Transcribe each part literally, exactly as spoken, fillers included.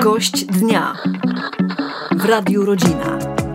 Gość dnia w Radiu Rodzina.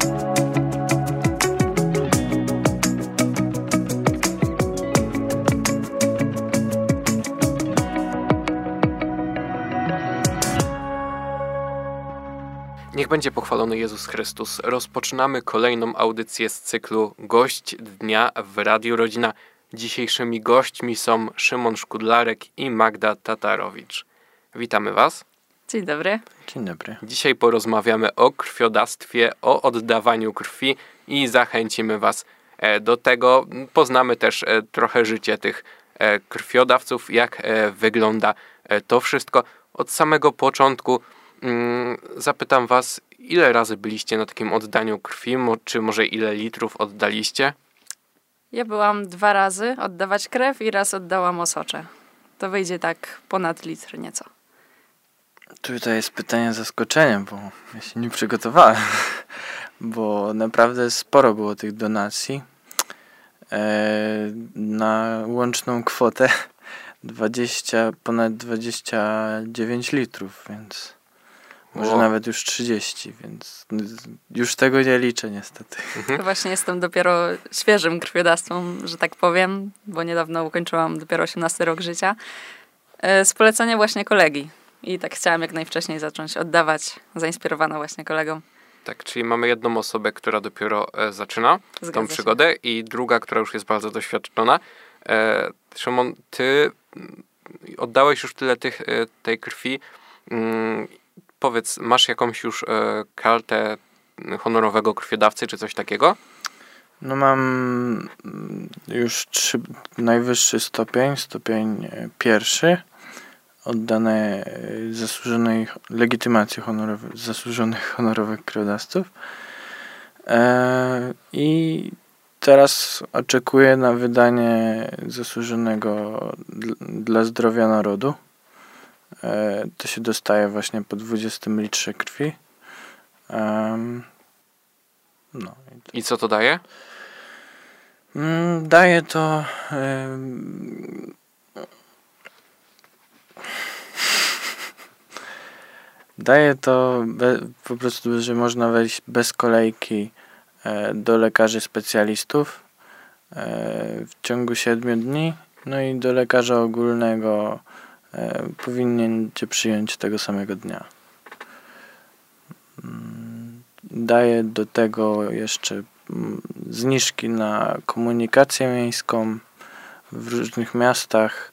Niech będzie pochwalony Jezus Chrystus. Rozpoczynamy kolejną audycję z cyklu Gość Dnia w Radiu Rodzina. Dzisiejszymi gośćmi są Szymon Szkudlarek i Magda Tatarowicz. Witamy Was. Dzień dobry. Dzień dobry. Dzisiaj porozmawiamy o krwiodawstwie, o oddawaniu krwi i zachęcimy Was do tego. Poznamy też trochę życie tych krwiodawców, jak wygląda to wszystko. Od samego początku zapytam Was, ile razy byliście na takim oddaniu krwi, czy może ile litrów oddaliście? Ja byłam dwa razy oddawać krew i raz oddałam osocze. To wyjdzie tak ponad litr nieco. Tutaj jest pytanie z zaskoczeniem, bo ja się nie przygotowałem, bo naprawdę sporo było tych donacji e, na łączną kwotę dwadzieścia, ponad dwadzieścia dziewięć litrów, więc może o. nawet już trzydzieści, więc już tego nie liczę niestety. To właśnie jestem dopiero świeżym krwiodawcą, że tak powiem, bo niedawno ukończyłam dopiero osiemnasty rok życia. E, z polecenia właśnie kolegi. I tak chciałam jak najwcześniej zacząć oddawać, zainspirowana właśnie kolegą. Tak, czyli mamy jedną osobę, która dopiero e, zaczyna Zgadza tą się. przygodę i druga, która już jest bardzo doświadczona. E, Szymon, ty oddałeś już tyle tych, e, tej krwi. Mm, powiedz, masz jakąś już e, kartę honorowego krwiodawcy, czy coś takiego? No mam już trzy, najwyższy stopień, stopień pierwszy. Oddane zasłużonej legitymacji honorowej, zasłużonych honorowych krwiodawców. E, I teraz oczekuję na wydanie zasłużonego dl, dla zdrowia narodu. E, to się dostaje właśnie po dwudziestym litrze krwi. E, no. I, to... I co to daje? Mm, daje to... E, Daje to be, po prostu, że można wejść bez kolejki e, do lekarzy specjalistów e, w ciągu siedmiu dni, no i do lekarza ogólnego e, powinien cię przyjąć tego samego dnia. Daje do tego jeszcze zniżki na komunikację miejską w różnych miastach,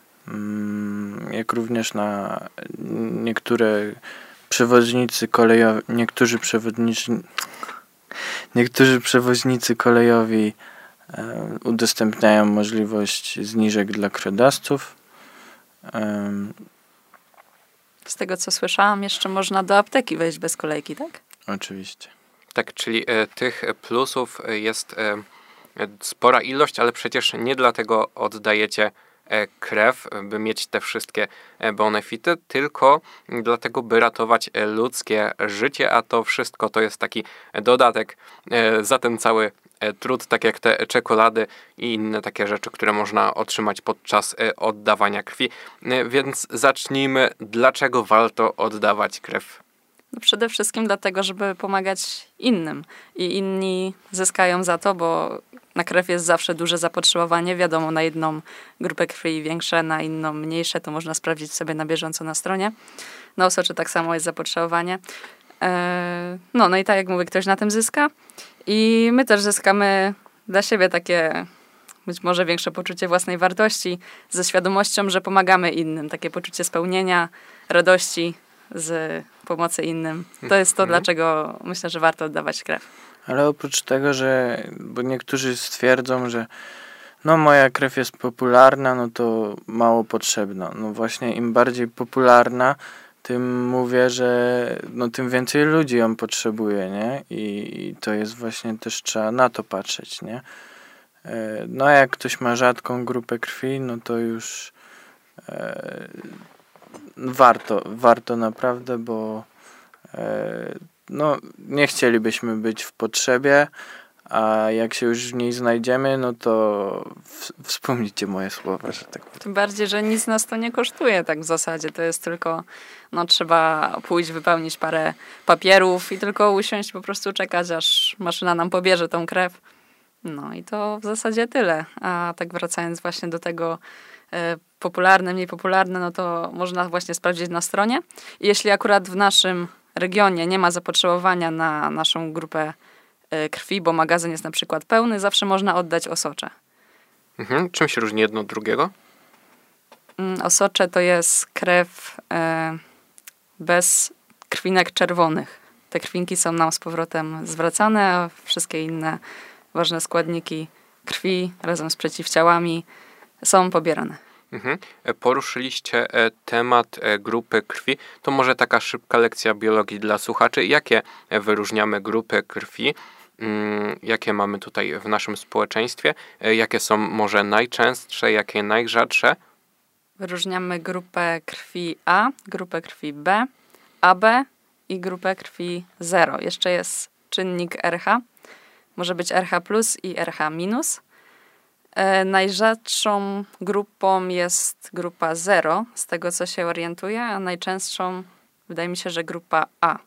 jak również na niektóre przewoźnicy kolejowi, niektórzy przewodnicy, niektórzy przewoźnicy kolejowi e, udostępniają możliwość zniżek dla krwiodawców. E, Z tego co słyszałam, jeszcze można do apteki wejść bez kolejki, tak? Oczywiście. Tak, czyli e, tych plusów jest e, spora ilość, ale przecież nie dlatego oddajecie krew, by mieć te wszystkie benefity, tylko dlatego, by ratować ludzkie życie, a to wszystko to jest taki dodatek za ten cały trud, tak jak te czekolady i inne takie rzeczy, które można otrzymać podczas oddawania krwi. Więc zacznijmy, dlaczego warto oddawać krew? No przede wszystkim dlatego, żeby pomagać innym i inni zyskają za to, bo na krew jest zawsze duże zapotrzebowanie. Wiadomo, na jedną grupę krwi większe, na inną mniejsze. To można sprawdzić sobie na bieżąco na stronie. Na osocze tak samo jest zapotrzebowanie. Eee, no, no i tak jak mówię, ktoś na tym zyska. I my też zyskamy dla siebie takie być może większe poczucie własnej wartości ze świadomością, że pomagamy innym. Takie poczucie spełnienia, radości z pomocy innym. To jest to, mhm. dlaczego myślę, że warto oddawać krew. Ale oprócz tego, że bo niektórzy stwierdzą, że no moja krew jest popularna, no to mało potrzebna. No właśnie im bardziej popularna, tym mówię, że no tym więcej ludzi ją potrzebuje, nie? I, i to jest właśnie też trzeba na to patrzeć, nie? No a jak ktoś ma rzadką grupę krwi, no to już e, warto, warto naprawdę, bo e, no nie chcielibyśmy być w potrzebie, A jak się już w niej znajdziemy, no to w, wspomnijcie moje słowa, że tak powiem. Tym bardziej, że nic nas to nie kosztuje tak w zasadzie. To jest tylko, no trzeba pójść, wypełnić parę papierów i tylko usiąść, po prostu czekać, aż maszyna nam pobierze tą krew. No i to w zasadzie tyle. A tak wracając właśnie do tego e, popularne, mniej popularne, no to można właśnie sprawdzić na stronie. I jeśli akurat w naszym regionie nie ma zapotrzebowania na naszą grupę e, krwi, bo magazyn jest na przykład pełny, zawsze można oddać osocze. Mhm. Czym się różni jedno od drugiego? Mm, Osocze to jest krew e, bez krwinek czerwonych. Te krwinki są nam z powrotem zwracane, a wszystkie inne ważne składniki krwi razem z przeciwciałami są pobierane. Mhm. Poruszyliście e, temat e, grupy krwi. To może taka szybka lekcja biologii dla słuchaczy. Jakie e, wyróżniamy grupy krwi? Mm, jakie mamy tutaj w naszym społeczeństwie? E, jakie są może najczęstsze, jakie najrzadsze? Wyróżniamy grupę krwi A, grupę krwi B, A B i grupę krwi zero. Jeszcze jest czynnik R H. Może być R H plus i R H minus. E, najrzadszą grupą jest grupa zero, z tego co się orientuję, a najczęstszą wydaje mi się, że grupa A.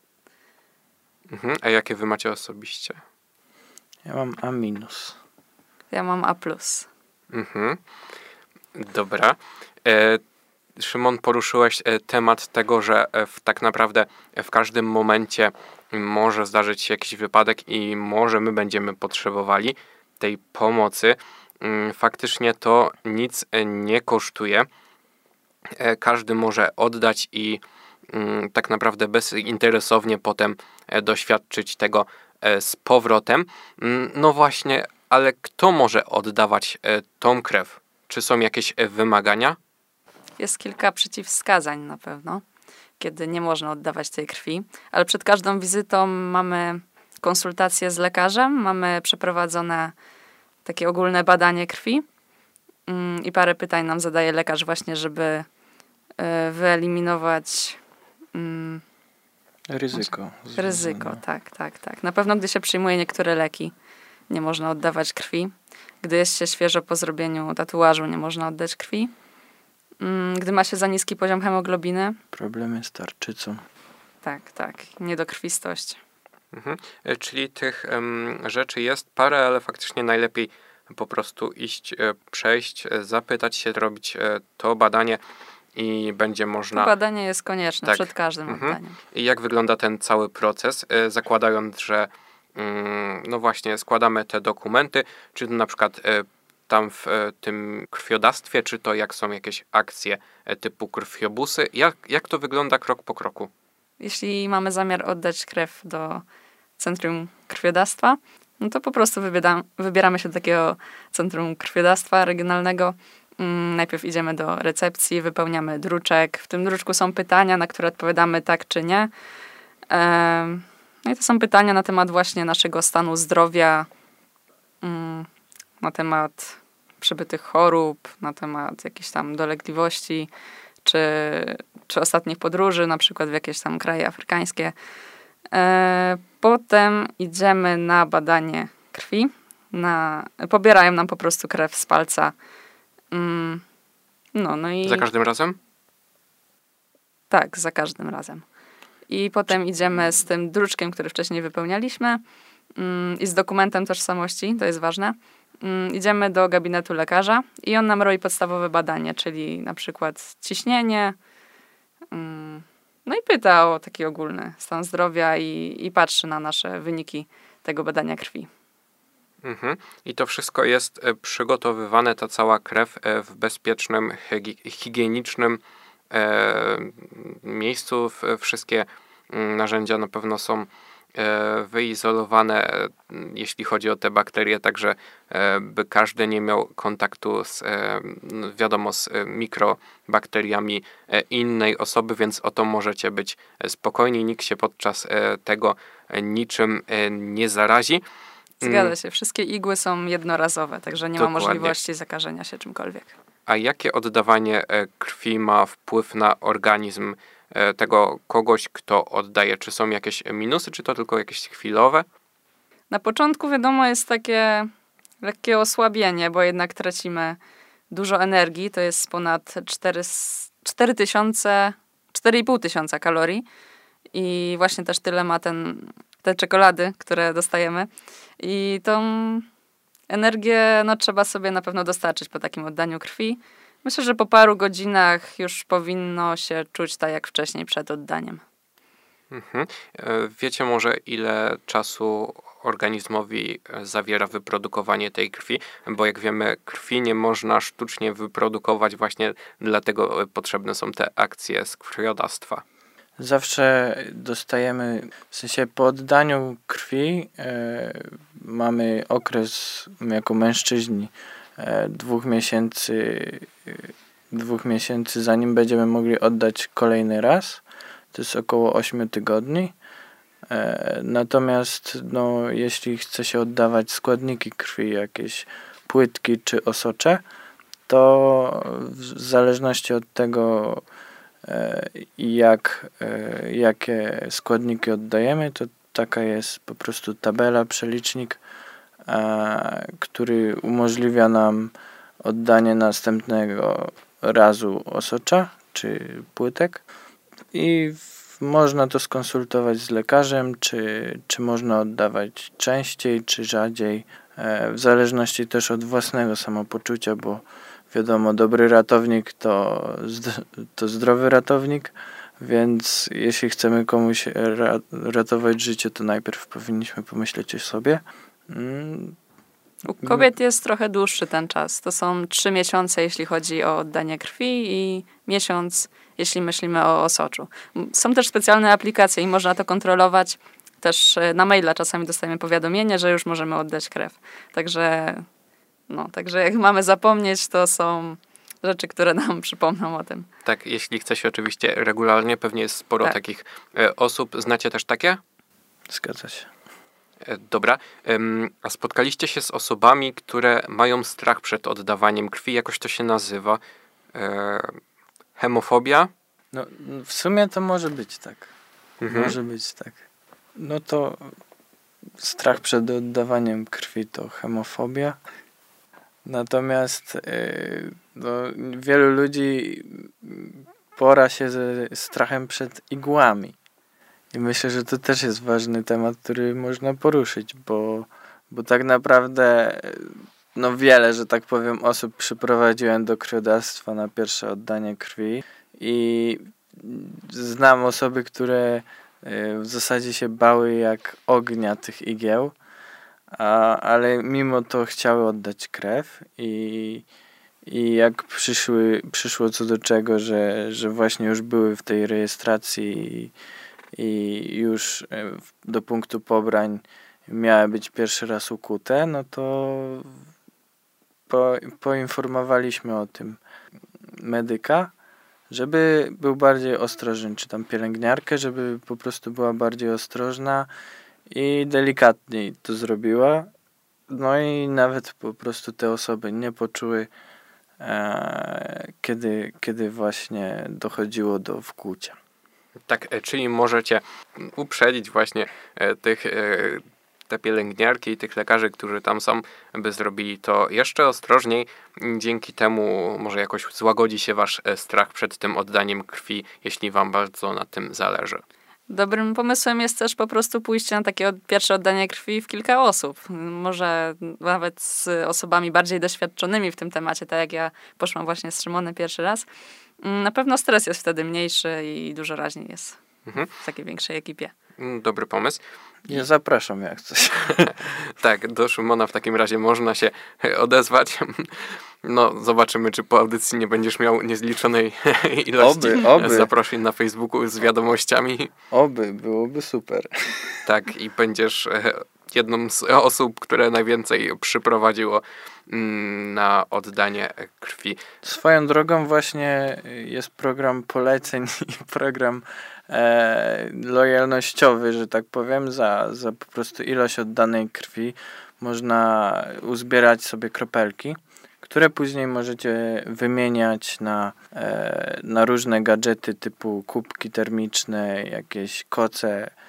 Mhm. A jakie wy macie osobiście? Ja mam A minus. Ja mam A plus. Mhm. Dobra. E, Szymon, poruszyłeś e, temat tego, że e, w, tak naprawdę e, w każdym momencie może zdarzyć się jakiś wypadek i może my będziemy potrzebowali tej pomocy. Mm, faktycznie to nic e, nie kosztuje. E, każdy może oddać i mm, tak naprawdę bezinteresownie potem e, doświadczyć tego e, z powrotem. Mm, no właśnie, ale kto może oddawać e, tą krew? Czy są jakieś e, wymagania? Jest kilka przeciwwskazań na pewno, kiedy nie można oddawać tej krwi, ale przed każdą wizytą mamy konsultację z lekarzem, mamy przeprowadzone takie ogólne badanie krwi mm, i parę pytań nam zadaje lekarz właśnie, żeby y, wyeliminować mm, Ryzyko. ryzyko. Tak, tak, tak. Na pewno, gdy się przyjmuje niektóre leki, nie można oddawać krwi. Gdy jest się świeżo po zrobieniu tatuażu, nie można oddać krwi. Gdy ma się za niski poziom hemoglobiny. Problemy z tarczycą. Tak, tak. Niedokrwistość. Mhm. E, Czyli tych em, rzeczy jest parę, ale faktycznie najlepiej po prostu iść, e, przejść, e, zapytać się, robić e, to badanie i będzie można... To badanie jest konieczne Tak. przed każdym Mhm. oddaniem. I jak wygląda ten cały proces, e, zakładając, że mm, no właśnie składamy te dokumenty, czy to na przykład e, tam w e, tym krwiodawstwie, czy to jak są jakieś akcje e, typu krwiobusy, jak, jak to wygląda krok po kroku? Jeśli mamy zamiar oddać krew do centrum krwiodawstwa, no to po prostu wybiera, wybieramy się do takiego centrum krwiodawstwa regionalnego. Mm, najpierw idziemy do recepcji, wypełniamy druczek. W tym druczku są pytania, na które odpowiadamy tak czy nie. Ehm, no i to są pytania na temat właśnie naszego stanu zdrowia, mm, na temat przebytych chorób, na temat jakichś tam dolegliwości, czy, czy ostatnich podróży, na przykład w jakieś tam kraje afrykańskie. E, potem idziemy na badanie krwi. Na, pobierają nam po prostu krew z palca. Mm, no, no i Za każdym razem? tak, za każdym razem. I potem idziemy z tym druczkiem, który wcześniej wypełnialiśmy mm, i z dokumentem tożsamości, to jest ważne. Mm, idziemy do gabinetu lekarza i on nam robi podstawowe badanie, czyli na przykład ciśnienie, mm, no i pyta o taki ogólny stan zdrowia i, i patrzy na nasze wyniki tego badania krwi. Mhm. I to wszystko jest e, przygotowywane, ta cała krew e, w bezpiecznym, hygi- higienicznym e, miejscu. W, wszystkie mm, narzędzia na pewno są e, wyizolowane, e, jeśli chodzi o te bakterie, także e, by każdy nie miał kontaktu z, e, no, wiadomo, z e, mikrobakteriami e, innej osoby, więc o to możecie być spokojni. Nikt się podczas e, tego e, niczym e, nie zarazi. Zgadza się. Wszystkie igły są jednorazowe, także nie Dokładnie. ma możliwości zakażenia się czymkolwiek. A jakie oddawanie e, krwi ma wpływ na organizm e, tego kogoś, kto oddaje? Czy są jakieś minusy, czy to tylko jakieś chwilowe? Na początku wiadomo jest takie lekkie osłabienie, bo jednak tracimy dużo energii, to jest ponad cztery tysiące, cztery i pół tysiąca kalorii i właśnie też tyle ma ten, te czekolady, które dostajemy i tą energię no, trzeba sobie na pewno dostarczyć po takim oddaniu krwi. Myślę, że po paru godzinach już powinno się czuć tak jak wcześniej przed oddaniem. Mhm. Wiecie może, ile czasu organizmowi zawiera wyprodukowanie tej krwi? Bo jak wiemy, krwi nie można sztucznie wyprodukować, właśnie dlatego potrzebne są te akcje z krwiodawstwa. Zawsze dostajemy, w sensie po oddaniu krwi e, mamy okres jako mężczyźni e, dwóch miesięcy, e, dwóch miesięcy zanim będziemy mogli oddać kolejny raz. To jest około ośmiu tygodni. E, natomiast no, jeśli chce się oddawać składniki krwi, jakieś płytki czy osocze, to w zależności od tego, e, jak, e, jakie składniki oddajemy, to taka jest po prostu tabela, przelicznik, e, który umożliwia nam oddanie następnego razu osocza czy płytek. I w, można to skonsultować z lekarzem, czy, czy można oddawać częściej, czy rzadziej, e, w zależności też od własnego samopoczucia, bo wiadomo, dobry ratownik to, to zdrowy ratownik, więc jeśli chcemy komuś ra, ratować życie, to najpierw powinniśmy pomyśleć o sobie. Mm. U kobiet jest trochę dłuższy ten czas. To są trzy miesiące, jeśli chodzi o oddanie krwi i miesiąc, jeśli myślimy o osoczu. Są też specjalne aplikacje i można to kontrolować. Też na maila czasami dostajemy powiadomienie, że już możemy oddać krew. Także, no, także jak mamy zapomnieć, to są rzeczy, które nam przypomną o tym. Tak, jeśli chce się oczywiście regularnie, pewnie jest sporo tak. takich e, osób. Znacie też takie? Zgadza się. Dobra. A spotkaliście się z osobami, które mają strach przed oddawaniem krwi? Jakoś to się nazywa. Hemofobia? No, w sumie to może być tak. Mhm. Może być tak. No to strach przed oddawaniem krwi to hemofobia. Natomiast yy, no, wielu ludzi pora się ze strachem przed igłami. I myślę, że to też jest ważny temat, który można poruszyć, bo, bo tak naprawdę no wiele, że tak powiem, osób przyprowadziłem do krwiodawstwa na pierwsze oddanie krwi i znam osoby, które w zasadzie się bały jak ognia tych igieł, a, ale mimo to chciały oddać krew i, i jak przyszły, przyszło co do czego, że, że właśnie już były w tej rejestracji i i już do punktu pobrań miały być pierwszy raz ukute, no to po, poinformowaliśmy o tym medyka, żeby był bardziej ostrożny, czy tam pielęgniarkę, żeby po prostu była bardziej ostrożna i delikatniej to zrobiła. No i nawet po prostu te osoby nie poczuły, e, kiedy, kiedy właśnie dochodziło do wkłucia. Tak, czyli możecie uprzedzić właśnie tych, te pielęgniarki i tych lekarzy, którzy tam są, by zrobili to jeszcze ostrożniej. Dzięki temu może jakoś złagodzi się wasz strach przed tym oddaniem krwi, jeśli wam bardzo na tym zależy. Dobrym pomysłem jest też po prostu pójście na takie pierwsze oddanie krwi w kilka osób. Może nawet z osobami bardziej doświadczonymi w tym temacie, tak jak ja poszłam właśnie z Szymonem pierwszy raz. Na pewno stres jest wtedy mniejszy i dużo raźniej jest mhm. w takiej większej ekipie. Dobry pomysł. Ja zapraszam jak coś. Tak, do Szymona w takim razie można się odezwać. No, zobaczymy, czy po audycji nie będziesz miał niezliczonej ilości oby, oby. zaproszeń na Facebooku z wiadomościami. Oby, byłoby super. Tak, i będziesz jedną z osób, które najwięcej przyprowadziło na oddanie krwi. Swoją drogą właśnie jest program poleceń i program e, lojalnościowy, że tak powiem, za, za po prostu ilość oddanej krwi. Można uzbierać sobie kropelki, które później możecie wymieniać na, e, na różne gadżety typu kubki termiczne, jakieś koce,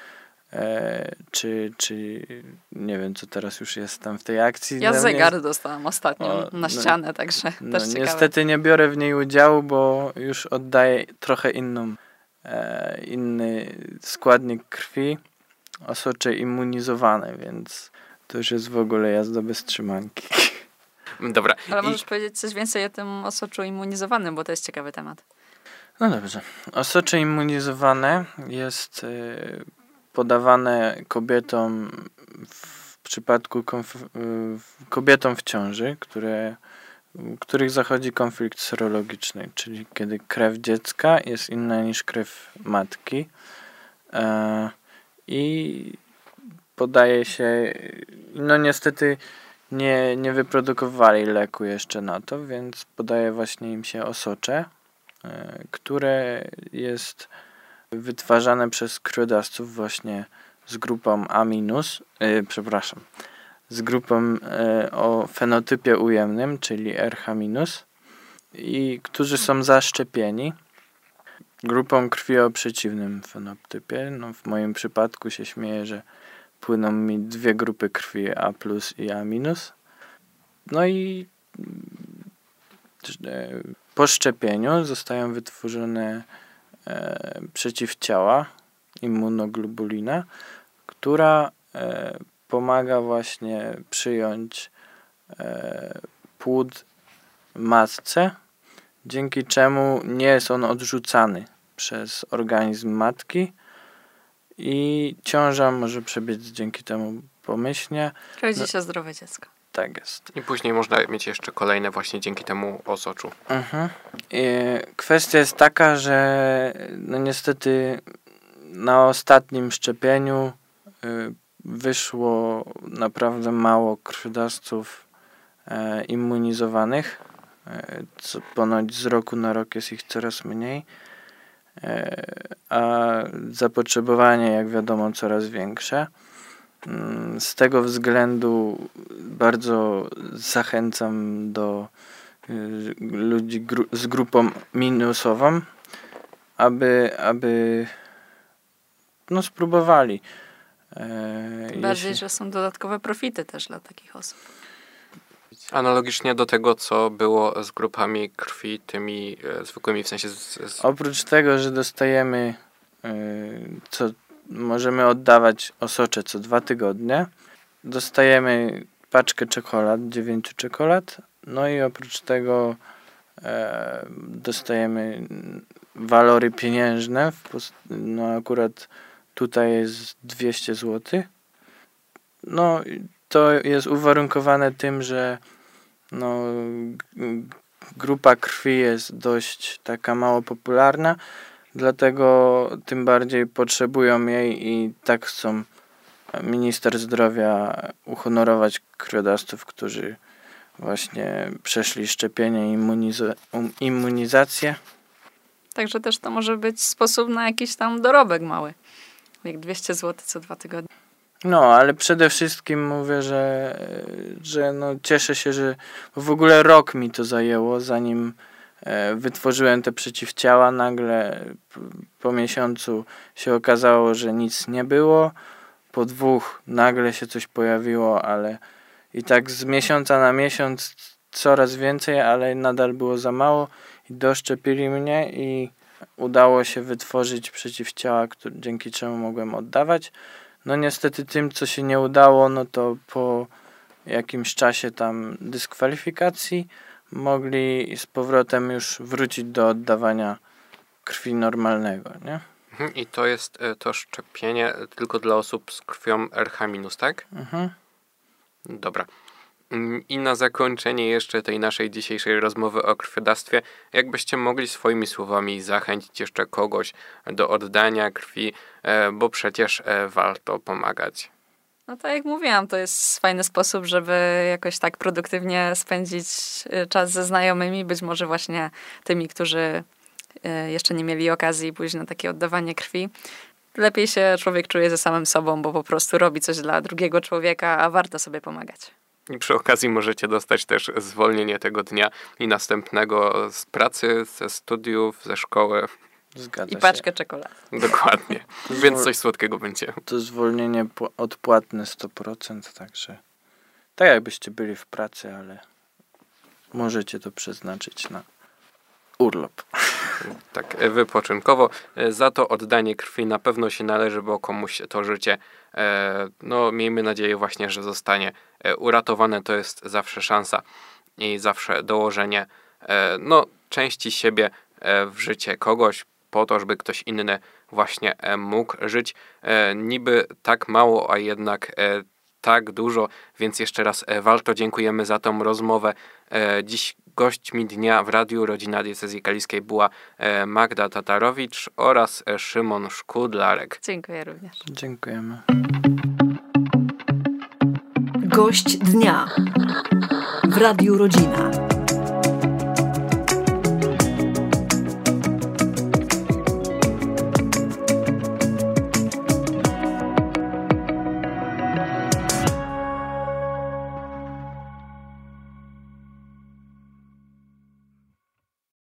e, czy, czy nie wiem, co teraz już jest tam w tej akcji. Ja No, zegar nie, dostałam ostatnio O, na no, ścianę, także no, też ciekawe. niestety nie biorę w niej udziału, bo już oddaję trochę inną, e, inny składnik krwi, osocze immunizowane, więc to już jest w ogóle jazda bez trzymanki. Dobra. Ale I- możesz powiedzieć coś więcej o tym osoczu immunizowanym, bo to jest ciekawy temat. No dobrze. Osocze immunizowane jest y, podawane kobietom w przypadku konf- y, kobietom w ciąży, które, u których zachodzi konflikt serologiczny, czyli kiedy krew dziecka jest inna niż krew matki. E, I podaje się, no niestety nie, nie wyprodukowali leku jeszcze na to, więc podaje właśnie im się osocze, e, które jest wytwarzane przez krwiodawców właśnie z grupą A minus, e, przepraszam, z grupą e, o fenotypie ujemnym, czyli R H minus, i którzy są zaszczepieni grupą krwi o przeciwnym fenotypie. No, w moim przypadku się śmieję, że płyną mi dwie grupy krwi A plus i A minus. No i e, po szczepieniu zostają wytworzone e, przeciwciała, immunoglobulina, która e, pomaga właśnie przyjąć e, płód matce, dzięki czemu nie jest on odrzucany przez organizm matki i ciąża może przebiec dzięki temu pomyślnie. Rodzi się zdrowe dziecko. Tak jest. I później można mieć jeszcze kolejne właśnie dzięki temu osoczu. Mhm. I kwestia jest taka, że no niestety na ostatnim szczepieniu y, wyszło naprawdę mało krwiodawców e, immunizowanych. E, co ponoć z roku na rok jest ich coraz mniej. E, a zapotrzebowanie, jak wiadomo, coraz większe. Z tego względu bardzo zachęcam do y, ludzi gru, z grupą minusową, aby, aby no spróbowali. E, Tym bardziej, jeśli- że są dodatkowe profity też dla takich osób. Analogicznie do tego, co było z grupami krwi, tymi e, zwykłymi, w sensie z, z, Oprócz tego, że dostajemy y, co możemy oddawać osocze co dwa tygodnie, dostajemy paczkę czekolad, dziewięciu czekolad, no i oprócz tego e, dostajemy walory pieniężne, w pos- no akurat tutaj jest dwieście złotych. No i to jest uwarunkowane tym, że no, g- grupa krwi jest dość taka mało popularna, dlatego tym bardziej potrzebują jej i tak chcą minister zdrowia uhonorować krwiodawców, którzy właśnie przeszli szczepienie i immunizo- um, immunizację. Także też to może być sposób na jakiś tam dorobek mały. Jak dwieście złotych co dwa tygodnie. No, ale przede wszystkim mówię, że, że no cieszę się, że w ogóle rok mi to zajęło, zanim e, wytworzyłem te przeciwciała. Nagle p- po miesiącu się okazało, że nic nie było. Po dwóch nagle się coś pojawiło, ale i tak z miesiąca na miesiąc coraz więcej, ale nadal było za mało i doszczepili mnie i udało się wytworzyć przeciwciała, które, dzięki czemu mogłem oddawać. No niestety tym, co się nie udało, no to po jakimś czasie tam dyskwalifikacji mogli z powrotem już wrócić do oddawania krwi normalnego, nie? Mhm, i to jest e, to szczepienie tylko dla osób z krwią R H minus, tak? Mhm. Dobra. Mm, I na zakończenie jeszcze tej naszej dzisiejszej rozmowy o krwiodawstwie, jakbyście mogli swoimi słowami zachęcić jeszcze kogoś do oddania krwi, e, bo przecież e, warto pomagać. No tak jak mówiłam, to jest fajny sposób, żeby jakoś tak produktywnie spędzić y, czas ze znajomymi, być może właśnie tymi, którzy y, jeszcze nie mieli okazji pójść na takie oddawanie krwi. Lepiej się człowiek czuje ze samym sobą, bo po prostu robi coś dla drugiego człowieka, a warto sobie pomagać. I przy okazji możecie dostać też zwolnienie tego dnia i następnego z pracy, ze studiów, ze szkoły. Zgadza I paczkę się. czekolady. Dokładnie. To Więc zwol- coś słodkiego będzie. To zwolnienie pł- odpłatne sto procent, także tak jakbyście byli w pracy, ale możecie to przeznaczyć na urlop. Tak, e, wypoczynkowo. E, Za to oddanie krwi na pewno się należy, bo komuś to życie, e, no miejmy nadzieję właśnie, że zostanie e, uratowane. To jest zawsze szansa i zawsze dołożenie e, no, części siebie e, w życie kogoś, po to, żeby ktoś inny właśnie e, mógł żyć. E, Niby tak mało, a jednak e, tak dużo, więc jeszcze raz e, warto dziękujemy za tą rozmowę. E, Dziś gośćmi dnia w Radiu Rodzina Diecezji Kaliskiej była e, Magda Tatarowicz oraz e, Szymon Szkudlarek. Dziękuję również. Dziękujemy. Gość dnia w Radiu Rodzina.